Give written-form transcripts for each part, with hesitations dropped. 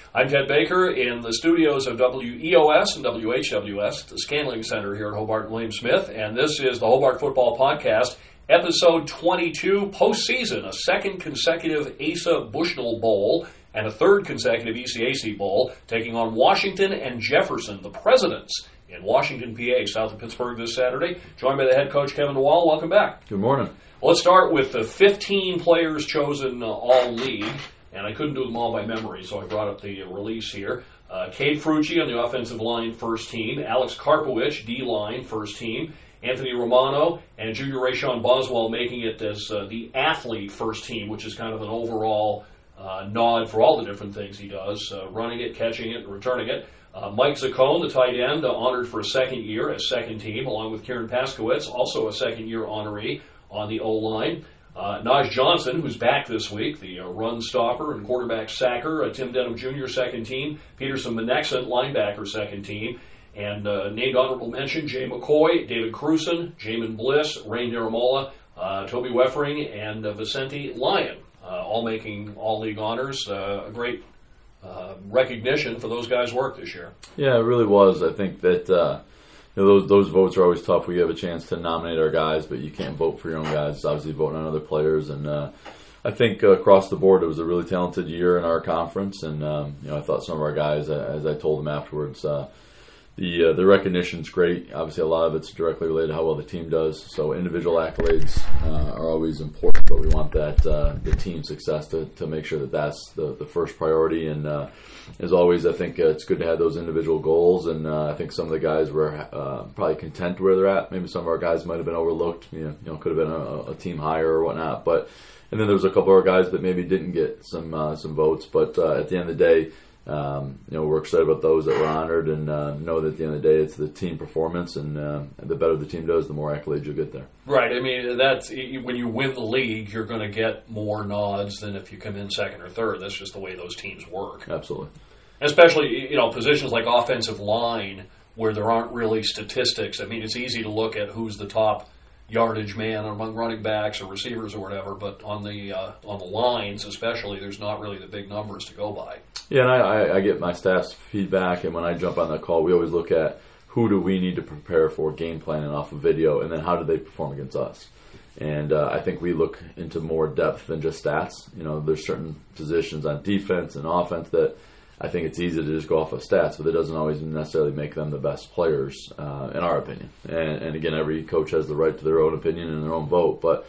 I'm Ted Baker in the studios of WEOS and WHWS, the Scanling Center here at Hobart and William Smith, and this is the Hobart Football Podcast, episode 22, postseason, a second consecutive Asa Bushnell Bowl and a third consecutive ECAC Bowl, taking on Washington and Jefferson, the Presidents, in Washington, PA, south of Pittsburgh this Saturday. Joined by the head coach, Kevin Wall. Welcome back. Good morning. Well, let's start with the 15 players chosen all-league. And I couldn't do them all by memory, so I brought up the release here. Cade Frucci on the offensive line, first team. Alex Karpowicz, D-line, first team. Anthony Romano and Junior Rayshon Boswell making it as the athlete first team, which is kind of an overall nod for all the different things he does, running it, catching it, and returning it. Mike Zaccone, the tight end, honored for a second year as second team, along with Kieran Paskowitz, also a second-year honoree on the O-line. Naj Johnson, who's back this week, the run stopper and quarterback sacker. Tim Denham Jr., second team. Peterson Menexent, linebacker, second team. And named honorable mention, Jay McCoy, David Cruson, Jamin Bliss, Ray Niramola, Toby Weffering, and Vicente Lyon, all making all-league honors. A great recognition for those guys' work this year. Yeah, it really was. I think that those votes are always tough. We have a chance to nominate our guys, but you can't vote for your own guys. It's obviously voting on other players. And I think across the board, it was a really talented year in our conference. And I thought some of our guys, as I told them afterwards, the recognition's great. Obviously, a lot of it's directly related to how well the team does. So individual accolades are always important, but we want that the team success to make sure that that's the first priority. And as always, I think it's good to have those individual goals. And I think some of the guys were probably content where they're at. Maybe some of our guys might have been overlooked. Could have been a team hire or whatnot. And then there was a couple of our guys that maybe didn't get some votes. But at the end of the day, we're excited about those that were honored, and know that at the end of the day, it's the team performance, and the better the team does, the more accolades you'll get there. Right. I mean, that's when you win the league, you're going to get more nods than if you come in second or third. That's just the way those teams work. Absolutely. Especially, positions like offensive line where there aren't really statistics. I mean, it's easy to look at who's the top yardage man among running backs or receivers or whatever, but on the lines especially, there's not really the big numbers to go by. Yeah, and I get my staff's feedback, and when I jump on that call, we always look at who do we need to prepare for game planning off of video, and then how do they perform against us. And I think we look into more depth than just stats. There's certain positions on defense and offense that I think it's easy to just go off of stats, but it doesn't always necessarily make them the best players, in our opinion. And again, every coach has the right to their own opinion and their own vote. But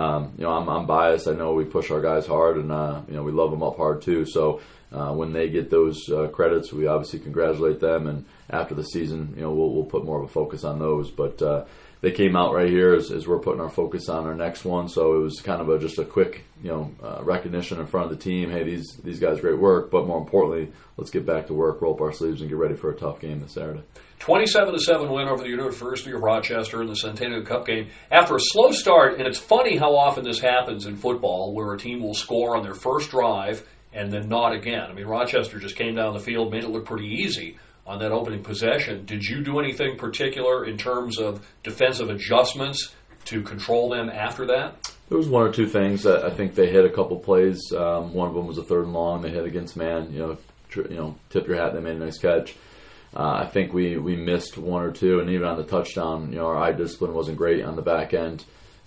I'm biased. I know we push our guys hard, and we love them up hard too. So when they get those credits, we obviously congratulate them. And after the season, we'll put more of a focus on those. But they came out right here as we're putting our focus on our next one. So it was kind of just a quick, recognition in front of the team. Hey, these guys, great work. But more importantly, let's get back to work, roll up our sleeves, and get ready for a tough game this Saturday. 27-7 win over the University of Rochester in the Centennial Cup game after a slow start. And it's funny how often this happens in football, where a team will score on their first drive and then not again. I mean, Rochester just came down the field, made it look pretty easy on that opening possession. Did you do anything particular in terms of defensive adjustments to control them after that? There was one or two things. I think they hit a couple plays. One of them was a third and long. They hit against man. Tip your hat. They made a nice catch. I think we missed one or two, and even on the touchdown, our eye discipline wasn't great on the back end.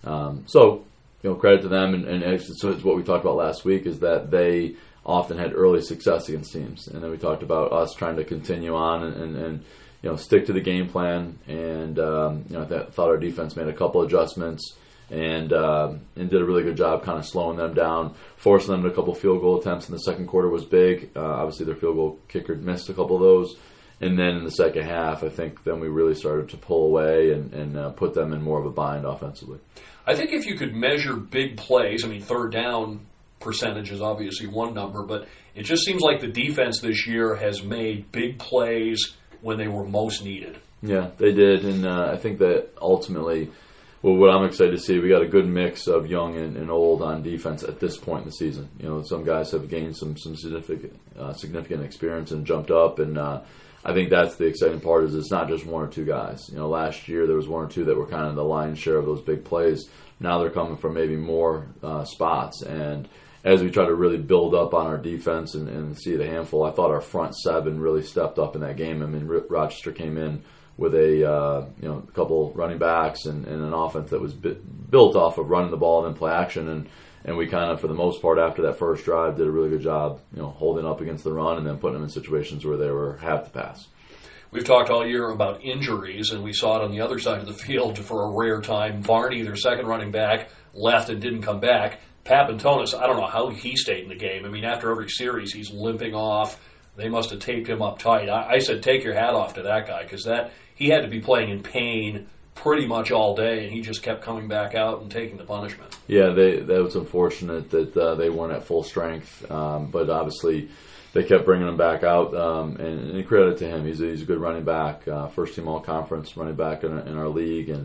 So credit to them, and it's what we talked about last week, is that they often had early success against teams. And then we talked about us trying to continue on and stick to the game plan. And I thought our defense made a couple adjustments and did a really good job kind of slowing them down, forcing them to a couple field goal attempts in the second quarter was big. Obviously, their field goal kicker missed a couple of those. And then in the second half, I think then we really started to pull away and put them in more of a bind offensively. I think if you could measure big plays, third down percentage is obviously one number, but it just seems like the defense this year has made big plays when they were most needed. Yeah, they did, and I think that ultimately, what I'm excited to see, we got a good mix of young and old on defense at this point in the season. Some guys have gained some significant experience and jumped up, and I think that's the exciting part, is it's not just one or two guys. Last year there was one or two that were kind of the lion's share of those big plays. Now they're coming from maybe more spots, and as we try to really build up on our defense and see it a handful, I thought our front seven really stepped up in that game. I mean, Rochester came in with a couple running backs and an offense that was built off of running the ball and then play action, and we kind of, for the most part, after that first drive, did a really good job, holding up against the run and then putting them in situations where they were half the pass. We've talked all year about injuries, and we saw it on the other side of the field for a rare time. Varney, their second running back, left and didn't come back. Papantonis, I don't know how he stayed in the game. I mean, after every series, he's limping off. They must have taped him up tight. I said, take your hat off to that guy, because he had to be playing in pain pretty much all day, and he just kept coming back out and taking the punishment. Yeah, that was unfortunate that they weren't at full strength, but obviously they kept bringing him back out, and credit to him. He's a good running back, first team all-conference running back in our league, and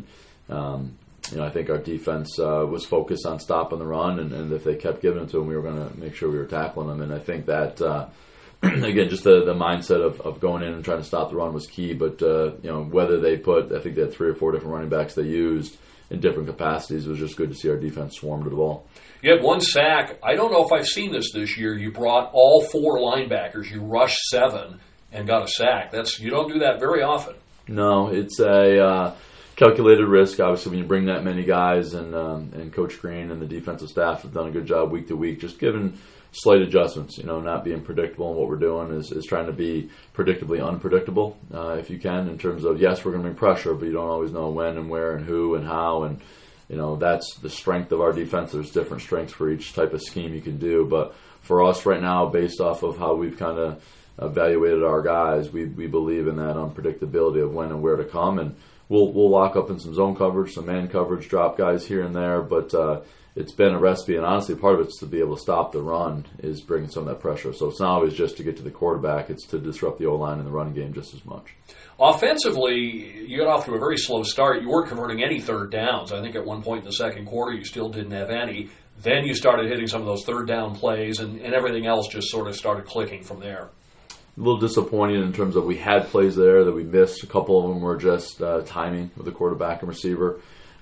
I think our defense was focused on stopping the run, and if they kept giving it to him, we were going to make sure we were tackling them, and I think that again, just the mindset of going in and trying to stop the run was key. But whether they I think they had 3 or 4 different running backs they used in different capacities. It was just good to see our defense swarm to the ball. You had 1 sack. I don't know if I've seen this year. You brought all 4 linebackers. You rushed 7 and got a sack. You don't do that very often. No, it's a calculated risk. Obviously, when you bring that many guys, and Coach Green and the defensive staff have done a good job week to week, just giving slight adjustments, not being predictable in what we're doing is trying to be predictably unpredictable, if you can, in terms of, yes, we're going to bring pressure, but you don't always know when and where and who and how, and that's the strength of our defense. There's different strengths for each type of scheme you can do, but for us right now, based off of how we've kind of evaluated our guys, we believe in that unpredictability of when and where to come, and we'll lock up in some zone coverage, some man coverage, drop guys here and there, but it's been a recipe, and honestly, part of it's to be able to stop the run, is bringing some of that pressure. So it's not always just to get to the quarterback; it's to disrupt the O-line in the running game just as much. Offensively, you got off to a very slow start. You weren't converting any third downs. I think at one point in the second quarter, you still didn't have any. Then you started hitting some of those third down plays, and everything else just sort of started clicking from there. A little disappointing in terms of we had plays there that we missed. A couple of them were just timing with the quarterback and receiver.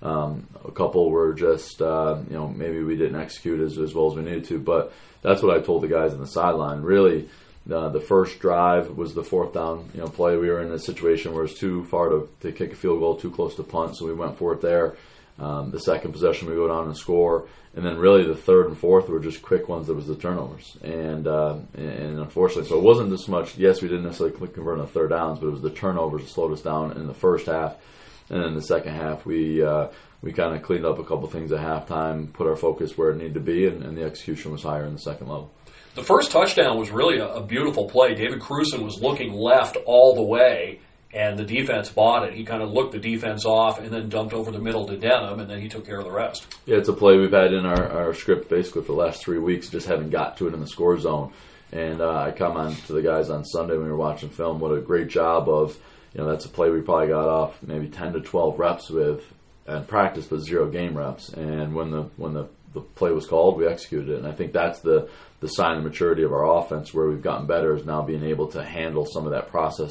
A couple were just, maybe we didn't execute as well as we needed to. But that's what I told the guys on the sideline. Really, the first drive was the 4th down play. We were in a situation where it was too far to kick a field goal, too close to punt, so we went for it there. The second possession, we go down and score. And then really the 3rd and 4th were just quick ones that was the turnovers. And unfortunately, so it wasn't this much, yes, we didn't necessarily convert on the third downs, but it was the turnovers that slowed us down in the first half. And then in the second half, we kind of cleaned up a couple things at halftime, put our focus where it needed to be, and the execution was higher in the second level. The first touchdown was really a beautiful play. David Cruson was looking left all the way, and the defense bought it. He kind of looked the defense off and then dumped over the middle to Denham, and then he took care of the rest. Yeah, it's a play we've had in our script basically for the last 3 weeks, just haven't got to it in the score zone. And I come on to the guys on Sunday when we were watching film, what a great job of, that's a play we probably got off maybe 10 to 12 reps with and practice, but 0 game reps. And when the play was called, we executed it. And I think that's the sign of maturity of our offense, where we've gotten better, is now being able to handle some of that process.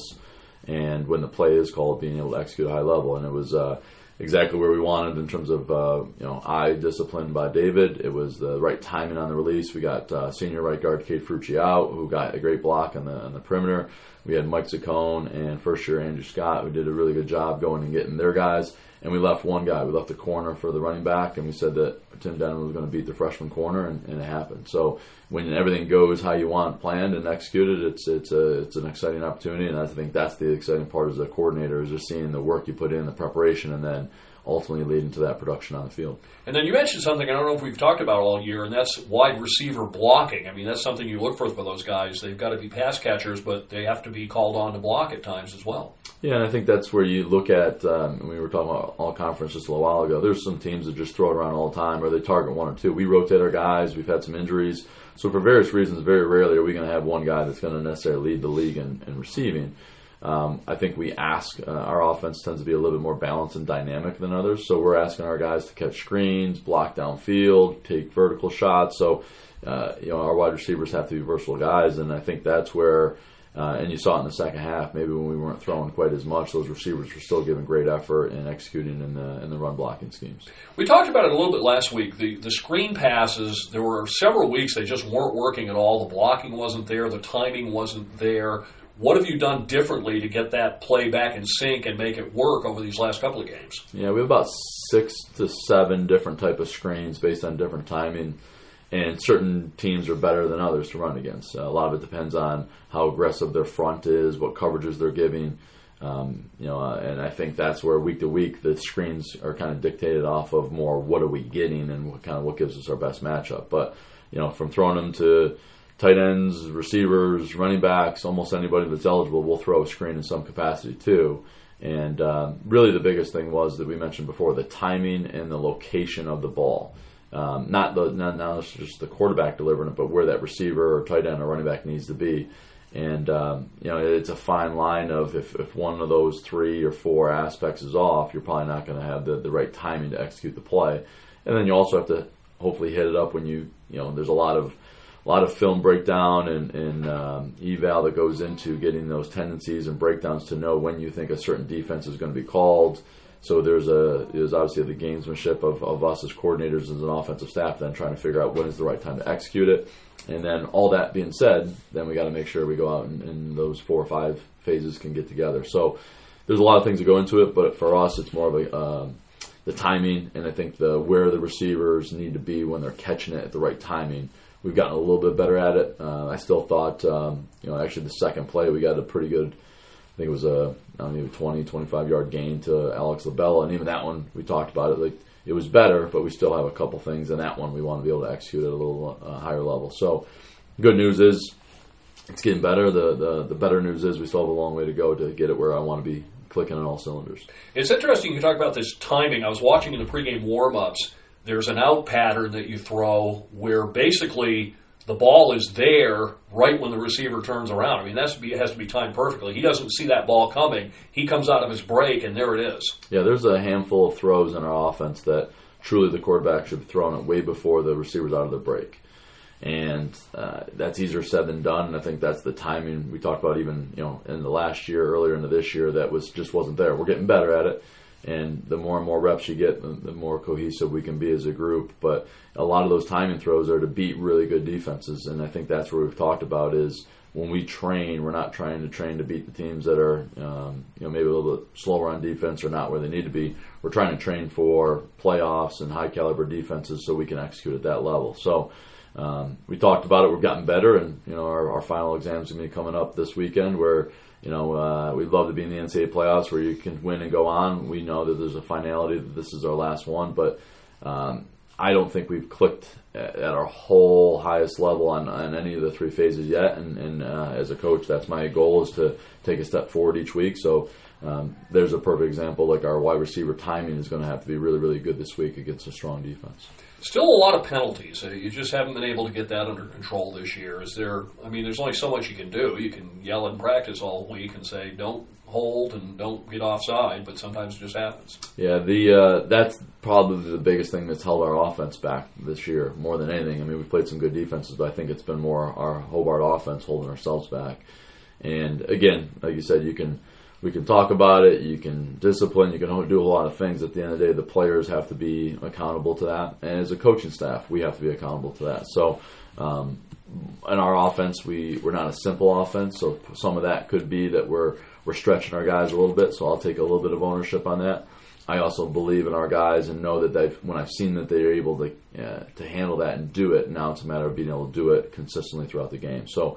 And when the play is called, being able to execute at a high level. And it was exactly where we wanted in terms of eye discipline by David. It was the right timing on the release. We got senior right guard Cade Frucci out, who got a great block on the perimeter. We had Mike Zaccone and first year Andrew Scott, who did a really good job going and getting their guys. And we left one guy. We left the corner for the running back, and we said that Tim Denham was going to beat the freshman corner, and it happened. So when everything goes how you want, planned and executed, it's an exciting opportunity, and I think that's the exciting part as a coordinator, is just seeing the work you put in, the preparation, and then ultimately leading to that production on the field. And then you mentioned something I don't know if we've talked about all year, and that's wide receiver blocking. I mean, that's something you look for those guys. They've got to be pass catchers, but they have to be called on to block at times as well. Yeah, and I think that's where you look at, we were talking about all conference just a little while ago, there's some teams that just throw it around all the time, or they target 1 or 2. We rotate our guys. We've had some injuries. So for various reasons, very rarely are we going to have one guy that's going to necessarily lead the league in receiving. I think we ask, our offense tends to be a little bit more balanced and dynamic than others, so we're asking our guys to catch screens, block downfield, take vertical shots. So, our wide receivers have to be versatile guys, and I think that's where And you saw it in the second half. Maybe when we weren't throwing quite as much, those receivers were still giving great effort and executing in the run blocking schemes. We talked about it a little bit last week. The screen passes, there were several weeks they just weren't working at all. The blocking wasn't there. The timing wasn't there. What have you done differently to get that play back in sync and make it work over these last couple of games? Yeah, we have about 6 to 7 different type of screens based on different timing. And certain teams are better than others to run against. A lot of it depends on how aggressive their front is, what coverages they're giving. And I think that's where week to week the screens are kind of dictated off of more what are we getting and what gives us our best matchup. But from throwing them to tight ends, receivers, running backs, almost anybody that's eligible, we'll throw a screen in some capacity too. And really the biggest thing was that we mentioned before, the timing and the location of the ball. Not just the quarterback delivering it, but where that receiver or tight end or running back needs to be. And it's a fine line of if one of those 3 or 4 aspects is off, you're probably not going to have the right timing to execute the play. And then you also have to hopefully hit it up when there's a lot of film breakdown and eval that goes into getting those tendencies and breakdowns to know when you think a certain defense is going to be called. So there's obviously the gamesmanship of us as coordinators as an offensive staff then trying to figure out when is the right time to execute it. And then all that being said, then we got to make sure we go out and those 4 or 5 phases can get together. So there's a lot of things that go into it, but for us it's more of the timing and I think where the receivers need to be when they're catching it at the right timing. We've gotten a little bit better at it. I still thought, actually the second play we got a pretty good, I think it was a 20, 25-yard gain to Alex Labella, and even that one, we talked about it. Like it was better, but we still have a couple things in that one we want to be able to execute at a little higher level. So good news is it's getting better. The better news is we still have a long way to go to get it where I want to be clicking on all cylinders. It's interesting you talk about this timing. I was watching in the pregame warm-ups. There's an out pattern that you throw where basically the ball is there right when the receiver turns around. I mean, it has to be timed perfectly. He doesn't see that ball coming. He comes out of his break, and there it is. Yeah, there's a handful of throws in our offense that truly the quarterback should be throwing it way before the receiver's out of the break. And that's easier said than done, and I think that's the timing we talked about even in the last year, earlier into this year, that just wasn't there. We're getting better at it. And the more and more reps you get, the more cohesive we can be as a group. But a lot of those timing throws are to beat really good defenses. And I think that's what we've talked about is when we train, we're not trying to train to beat the teams that are maybe a little bit slower on defense or not where they need to be. We're trying to train for playoffs and high-caliber defenses so we can execute at that level. So we talked about it. We've gotten better. And, our final exam is going to be coming up this weekend where we'd love to be in the NCAA playoffs where you can win and go on. We know that there's a finality that this is our last one, but I don't think we've clicked at our whole highest level on any of the 3 phases yet. And as a coach, that's my goal is to take a step forward each week. So there's a perfect example. Like our wide receiver timing is going to have to be really, really good this week against a strong defense. Still a lot of penalties. You just haven't been able to get that under control this year. There's only so much you can do. You can yell in practice all week and say, don't hold and don't get offside, but sometimes it just happens. Yeah, that's probably the biggest thing that's held our offense back this year more than anything. I mean, we've played some good defenses, but I think it's been more our Hobart offense holding ourselves back. And again, like you said, we can talk about it, you can discipline, you can do a lot of things. At the end of the day, the players have to be accountable to that. And as a coaching staff, we have to be accountable to that. So in our offense, we're not a simple offense, so some of that could be that we're stretching our guys a little bit, so I'll take a little bit of ownership on that. I also believe in our guys and know that when I've seen that they're able to handle that and do it, now it's a matter of being able to do it consistently throughout the game. So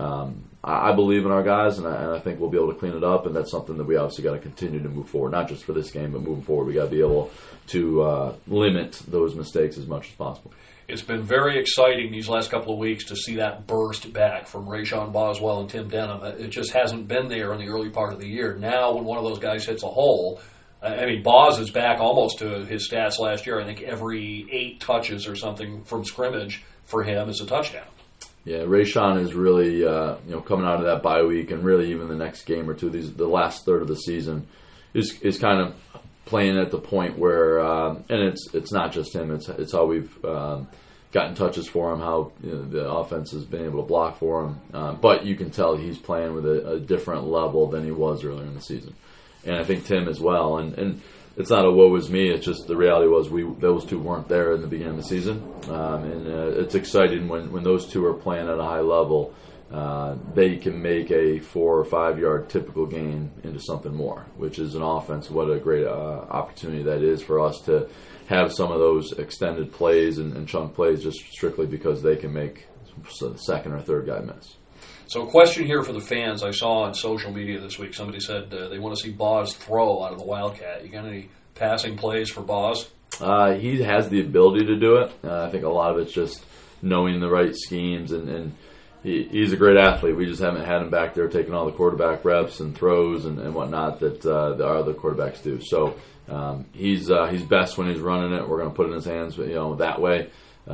I believe in our guys, and I think we'll be able to clean it up, and that's something that we obviously got to continue to move forward, not just for this game, but moving forward. We got to be able to limit those mistakes as much as possible. It's been very exciting these last couple of weeks to see that burst back from Rayshon Boswell and Tim Denham. It just hasn't been there in the early part of the year. Now, when one of those guys hits a hole, Boz is back almost to his stats last year. I think every 8 touches or something from scrimmage for him is a touchdown. Yeah, Rayshon is really coming out of that bye week, and really even the next game or two, the last third of the season is kind of playing at the point where, and it's not just him. It's how we've gotten touches for him, how the offense has been able to block for him. But you can tell he's playing with a different level than he was earlier in the season. And I think Tim as well. And it's not a woe is me. It's just the reality was those two weren't there in the beginning of the season. And it's exciting when those two are playing at a high level. They can make a 4 or 5 yard typical gain into something more, which is an offense. What a great opportunity that is for us to have some of those extended plays and chunk plays just strictly because they can make the second or third guy miss. So a question here for the fans. I saw on social media this week, somebody said they want to see Boz throw out of the Wildcat. You got any passing plays for Boz? He has the ability to do it. I think a lot of it's just knowing the right schemes, and he's a great athlete. We just haven't had him back there taking all the quarterback reps and throws and whatnot that our other quarterbacks do. So he's best when he's running it. We're going to put it in his hands, that way.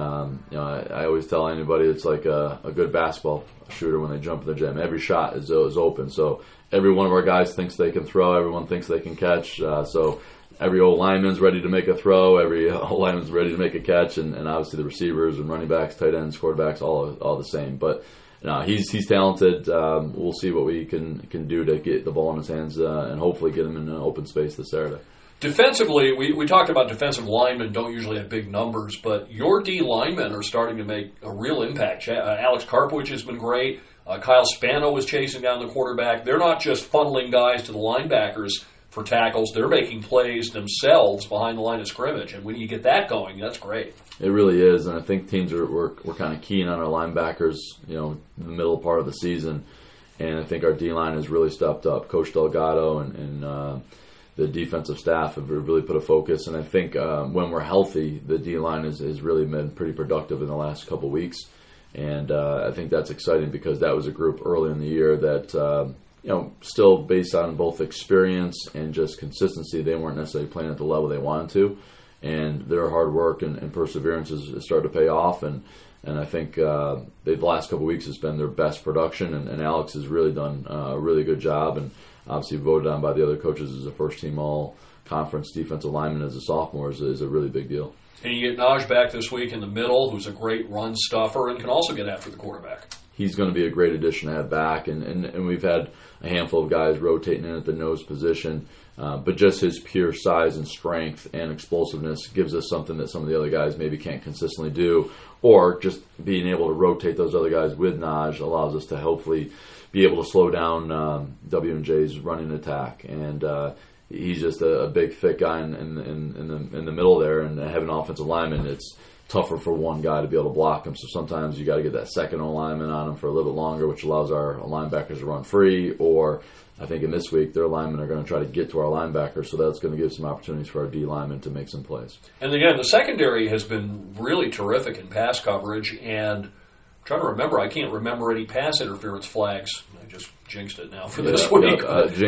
I always tell anybody it's like a good basketball shooter when they jump in the gym. Every shot is open. So every one of our guys thinks they can throw. Everyone thinks they can catch. So every old lineman's ready to make a throw. Every old lineman's ready to make a catch. And obviously the receivers and running backs, tight ends, quarterbacks, all the same. But he's talented. We'll see what we can do to get the ball in his hands and hopefully get him in an open space this Saturday. Defensively, we talked about defensive linemen don't usually have big numbers, but your D linemen are starting to make a real impact. Alex Karpowicz has been great. Kyle Spano was chasing down the quarterback. They're not just funneling guys to the linebackers for tackles. They're making plays themselves behind the line of scrimmage, and when you get that going, that's great. It really is, and I think teams we're kind of keen on our linebackers, in the middle part of the season, and I think our D-line has really stepped up. Coach Delgado and the defensive staff have really put a focus, and I think when we're healthy, the D-line has really been pretty productive in the last couple weeks, and I think that's exciting because that was a group early in the year that, still based on both experience and just consistency, they weren't necessarily playing at the level they wanted to, and their hard work and perseverance has started to pay off, and I think the last couple weeks has been their best production, and Alex has really done a really good job, and obviously voted on by the other coaches as a first-team all-conference defensive lineman as a sophomore is a really big deal. And you get Naj back this week in the middle, who's a great run stuffer and can also get after the quarterback. He's going to be a great addition to have back, and we've had a handful of guys rotating in at the nose position, but just his pure size and strength and explosiveness gives us something that some of the other guys maybe can't consistently do, or just being able to rotate those other guys with Naj allows us to hopefully be able to slow down W&J's running attack, and he's just a big, thick guy in the middle there, and having an offensive lineman, it's tougher for one guy to be able to block him, so sometimes you got to get that second lineman on him for a little bit longer, which allows our linebackers to run free, or I think in this week their linemen are going to try to get to our linebackers, so that's going to give some opportunities for our D linemen to make some plays. And again, the secondary has been really terrific in pass coverage, and I'm trying to remember, I can't remember any pass interference flags. I just jinxed it now for this week.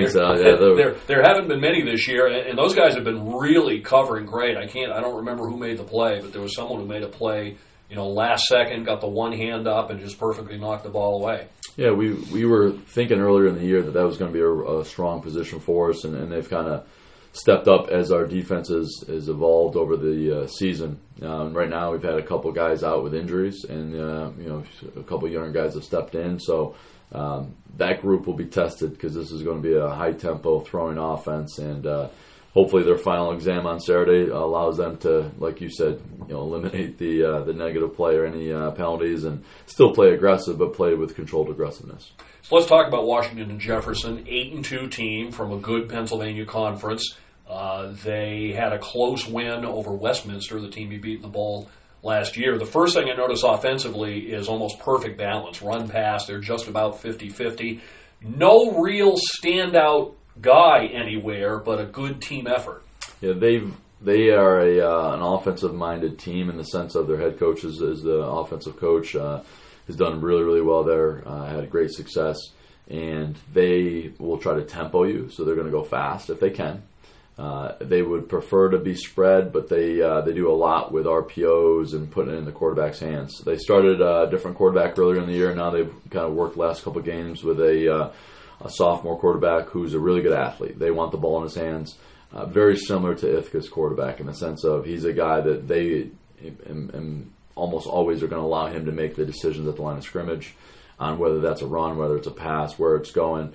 There haven't been many this year, and those guys have been really covering great. I don't remember who made the play, but there was someone who made a play, last second, got the one hand up and just perfectly knocked the ball away. Yeah, we were thinking earlier in the year that was going to be a strong position for us, and they've kind of stepped up as our defense has evolved over the season. Right now, we've had a couple guys out with injuries, and a couple younger guys have stepped in. So that group will be tested because this is going to be a high tempo throwing offense, and hopefully their final exam on Saturday allows them to, like you said, eliminate the negative play or any penalties, and still play aggressive, but play with controlled aggressiveness. So let's talk about Washington and Jefferson, 8-2 team from a good Pennsylvania conference. They had a close win over Westminster, the team you beat in the bowl last year. The first thing I notice offensively is almost perfect balance. Run pass, they're just about 50-50. No real standout guy anywhere, but a good team effort. Yeah, they are an offensive-minded team in the sense of their head coach is the offensive coach. Has done really, really well there, had great success, and they will try to tempo you, so they're going to go fast if they can. They would prefer to be spread, but they do a lot with RPOs and putting it in the quarterback's hands. They started a different quarterback earlier in the year, and now they've kind of worked the last couple of games with a sophomore quarterback who's a really good athlete. They want the ball in his hands. Very similar to Ithaca's quarterback in the sense of he's a guy that they almost always are going to allow him to make the decisions at the line of scrimmage on whether that's a run, whether it's a pass, where it's going.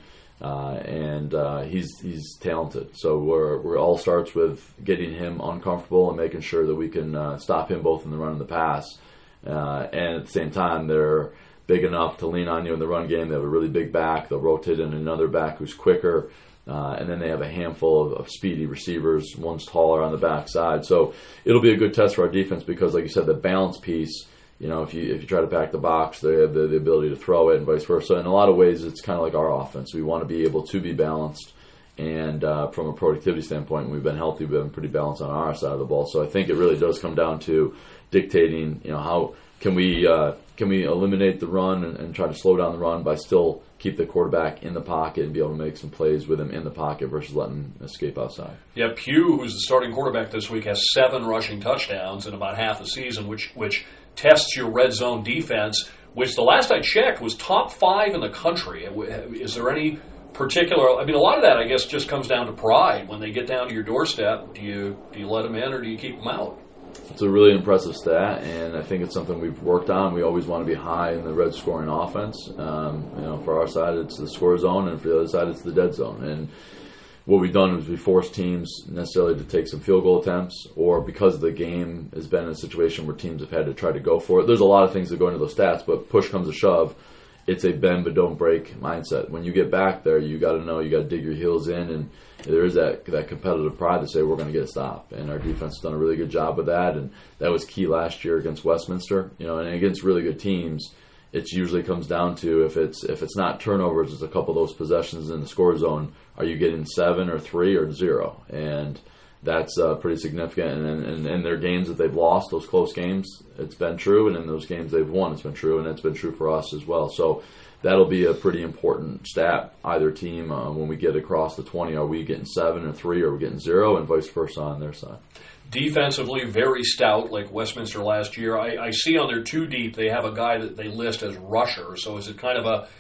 He's talented. So we're all starts with getting him uncomfortable and making sure that we can stop him both in the run and the pass. And at the same time, they're big enough to lean on you in the run game. They have a really big back. They'll rotate in another back who's quicker. And then they have a handful of speedy receivers. One's taller on the backside. So it'll be a good test for our defense because, like you said, the balance piece, if you try to pack the box, they have the ability to throw it and vice versa. In a lot of ways, it's kind of like our offense. We want to be able to be balanced. And from a productivity standpoint, we've been healthy. We've been pretty balanced on our side of the ball. So I think it really does come down to dictating, how can we eliminate the run and try to slow down the run by still keep the quarterback in the pocket and be able to make some plays with him in the pocket versus letting him escape outside. Yeah, Pugh, who's the starting quarterback this week, has 7 rushing touchdowns in about half a season, which tests your red zone defense, which the last I checked was top 5 in the country. Is there any particular? A lot of that, I guess, just comes down to pride. When they get down to your doorstep, do you let them in or do you keep them out? It's a really impressive stat, and I think it's something we've worked on. We always want to be high in the red scoring offense. For our side, it's the score zone, and for the other side, it's the dead zone. And what we've done is we force teams necessarily to take some field goal attempts, or because the game has been in a situation where teams have had to try to go for it. There's a lot of things that go into those stats, but push comes to shove. It's a bend but don't break mindset. When you get back there, you got to know you got to dig your heels in, and there is that competitive pride to say we're going to get a stop. And our defense has done a really good job with that, and that was key last year against Westminster. And against really good teams, it usually comes down to if it's not turnovers, it's a couple of those possessions in the score zone. Are you getting 7 or 3 or 0? And that's pretty significant. And in their games that they've lost, those close games, it's been true. And in those games they've won, it's been true. And it's been true for us as well. So that'll be a pretty important stat, either team. When we get across the 20, are we getting 7 or 3 or are we getting 0? And vice versa on their side. Defensively, very stout, like Westminster last year. I see on their 2 deep they have a guy that they list as rusher. So is it kind of a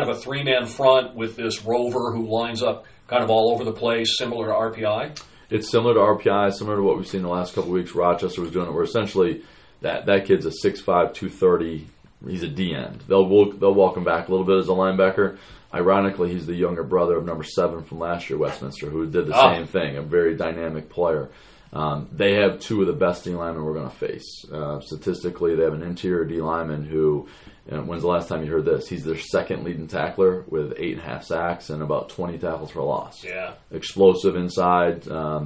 3-man front with this rover who lines up kind of all over the place, similar to RPI? It's similar to RPI, similar to what we've seen the last couple of weeks. Rochester was doing it, where essentially that kid's a 6'5", 230. He's a D-end. They'll walk him back a little bit as a linebacker. Ironically, he's the younger brother of number 7 from last year, Westminster, who did the same thing, a very dynamic player. They have 2 of the best D linemen we're going to face. Statistically, they have an interior D lineman who, when's the last time you heard this? He's their second leading tackler with 8.5 sacks and about 20 tackles for loss. Yeah. Explosive inside.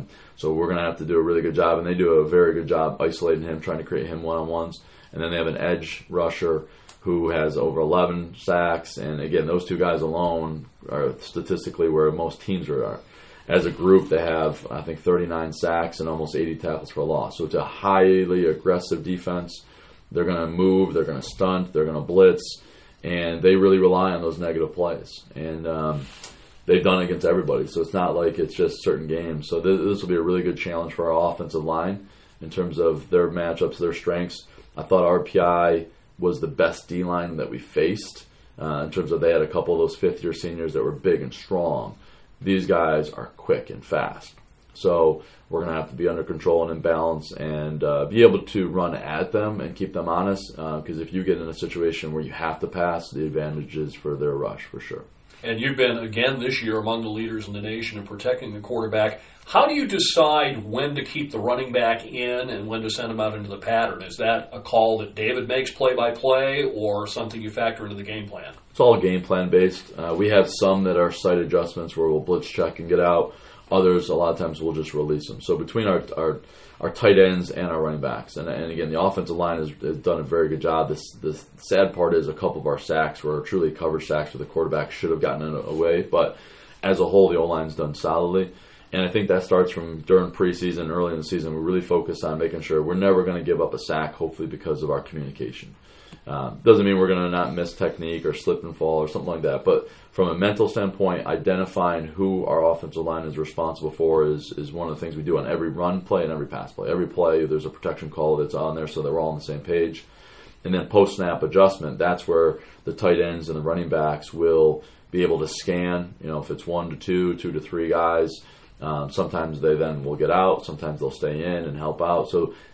So we're going to have to do a really good job, and they do a very good job isolating him, trying to create him one-on-ones. And then they have an edge rusher who has over 11 sacks. And again, those 2 guys alone are statistically where most teams are. As a group, they have, I think, 39 sacks and almost 80 tackles for a loss. So it's a highly aggressive defense. They're going to move, they're going to stunt, they're going to blitz, and they really rely on those negative plays. And they've done it against everybody, so it's not like it's just certain games. So this will be a really good challenge for our offensive line in terms of their matchups, their strengths. I thought RPI was the best D-line that we faced in terms of they had a couple of those fifth-year seniors that were big and strong. These guys are quick and fast. So we're going to have to be under control and in balance and be able to run at them and keep them honest, because if you get in a situation where you have to pass, the advantage is for their rush for sure. And you've been, again, this year among the leaders in the nation in protecting the quarterback. How do you decide when to keep the running back in and when to send him out into the pattern? Is that a call that David makes play-by-play or something you factor into the game plan? It's all game plan based. We have some that are sight adjustments where we'll blitz check and get out. Others, a lot of times, we'll just release them. So between our tight ends and our running backs, and again, the offensive line has done a very good job. The sad part is a couple of our sacks were truly coverage sacks where the quarterback should have gotten it away. But as a whole, the O-line's done solidly. And I think that starts from during preseason, early in the season. We really focus on making sure we're never going to give up a sack, hopefully because of our communication. Doesn't mean we're going to not miss technique or slip and fall or something like that. But from a mental standpoint, identifying who our offensive line is responsible for is one of the things we do on every run play and every pass play. Every play, there's a protection call that's on there so that we're all on the same page. And then post-snap adjustment, that's where the tight ends and the running backs will be able to scan. If it's 1 to 2, 2 to 3 guys, sometimes they then will get out. Sometimes they'll stay in and help out. So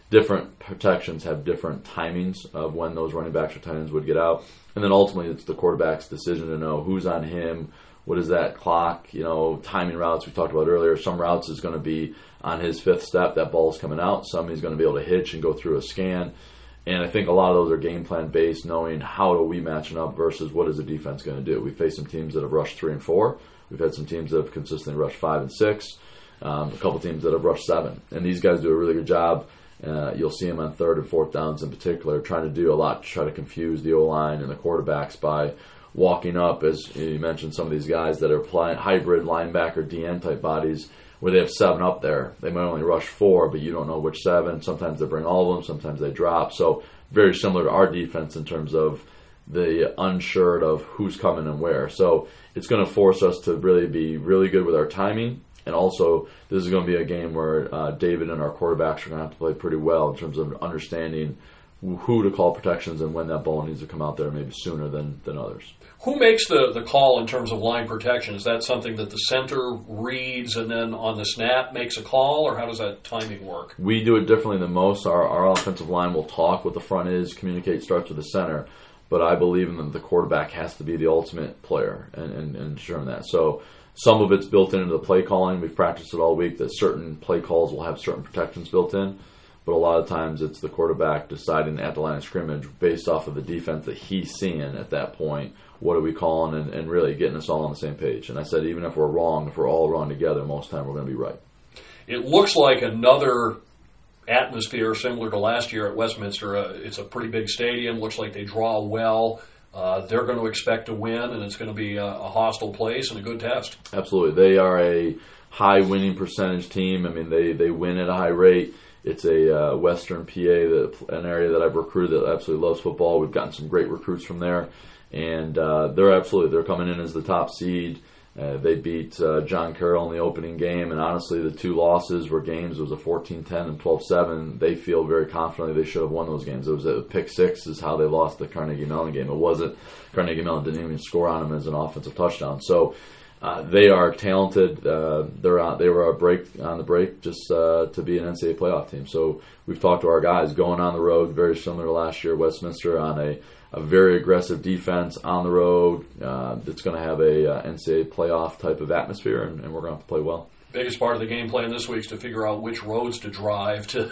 different protections have different timings of when those running backs or tight ends would get out. And then ultimately it's the quarterback's decision to know who's on him, what is that clock, timing routes we talked about earlier. Some routes is going to be on his fifth step, that ball's coming out. Some he's going to be able to hitch and go through a scan. And I think a lot of those are game plan based, knowing how are we matching up versus what is the defense going to do. We face some teams that have rushed 3 and 4. We've had some teams that have consistently rushed 5 and 6. A couple teams that have rushed 7. And these guys do a really good job. You'll see them on 3rd and 4th downs in particular, trying to do a lot to try to confuse the O-line and the quarterbacks by walking up, as you mentioned, some of these guys that are playing hybrid linebacker DN type bodies where they have 7 up there. They might only rush 4, but you don't know which 7. Sometimes they bring all of them, sometimes they drop. So very similar to our defense in terms of the unsure of who's coming and where. So it's going to force us to really be really good with our timing. And also, this is going to be a game where David and our quarterbacks are going to have to play pretty well in terms of understanding who to call protections and when that ball needs to come out there maybe sooner than others. Who makes the call in terms of line protection? Is that something that the center reads and then on the snap makes a call, or how does that timing work? We do it differently than most. Our offensive line will talk what the front is, communicate, starts with the center. But I believe in that the quarterback has to be the ultimate player and ensuring that. So some of it's built into the play calling. We've practiced it all week that certain play calls will have certain protections built in. But a lot of times it's the quarterback deciding at the line of scrimmage based off of the defense that he's seeing at that point, what are we calling, and really getting us all on the same page. And I said even if we're wrong, if we're all wrong together, most of the time we're going to be right. It looks like another atmosphere similar to last year at Westminster. It's a pretty big stadium. Looks like they draw well. They're going to expect to win, and it's going to be a hostile place and a good test. Absolutely. They are a high winning percentage team. I mean, they win at a high rate. It's a Western PA, an area that I've recruited that absolutely loves football. We've gotten some great recruits from there. And they're coming in as the top seed. They beat John Carroll in the opening game, and honestly, the 2 losses were games. It was a 14-10 and 12-7. They feel very confidently they should have won those games. It was a pick 6 is how they lost the Carnegie Mellon game. It wasn't Carnegie Mellon didn't even score on them as an offensive touchdown. So they are talented. They were on the break just to be an NCAA playoff team. So we've talked to our guys going on the road, very similar to last year, Westminster, on a very aggressive defense on the road that's going to have a NCAA playoff type of atmosphere, and we're going to have to play well. Biggest part of the game plan this week is to figure out which roads to drive to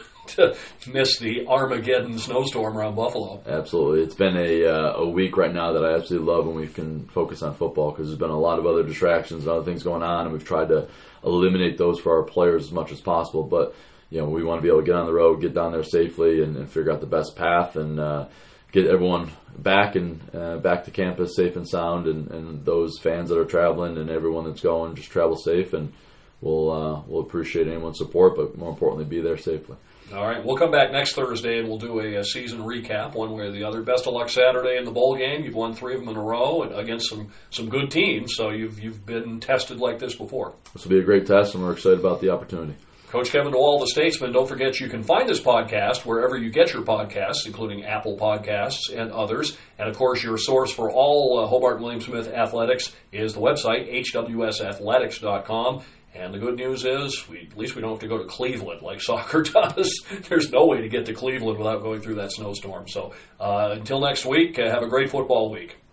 miss the Armageddon snowstorm around Buffalo. Absolutely. It's been a week right now that I absolutely love when we can focus on football, because there's been a lot of other distractions and other things going on, and we've tried to eliminate those for our players as much as possible. But we want to be able to get on the road, get down there safely, and figure out the best path, and get everyone back to campus safe and sound, and those fans that are traveling and everyone that's going, just travel safe, and we'll appreciate anyone's support, but more importantly, be there safely. All right, we'll come back next Thursday and we'll do a season recap one way or the other. Best of luck Saturday in the bowl game. You've won 3 of them in a row and against some good teams, so you've been tested like this before. This will be a great test, and we're excited about the opportunity. Coach Kevin DeWall, the Statesman. Don't forget you can find this podcast wherever you get your podcasts, including Apple Podcasts and others. And, of course, your source for all Hobart William Smith athletics is the website, hwsathletics.com. And the good news is, at least we don't have to go to Cleveland like soccer does. There's no way to get to Cleveland without going through that snowstorm. So until next week, have a great football week.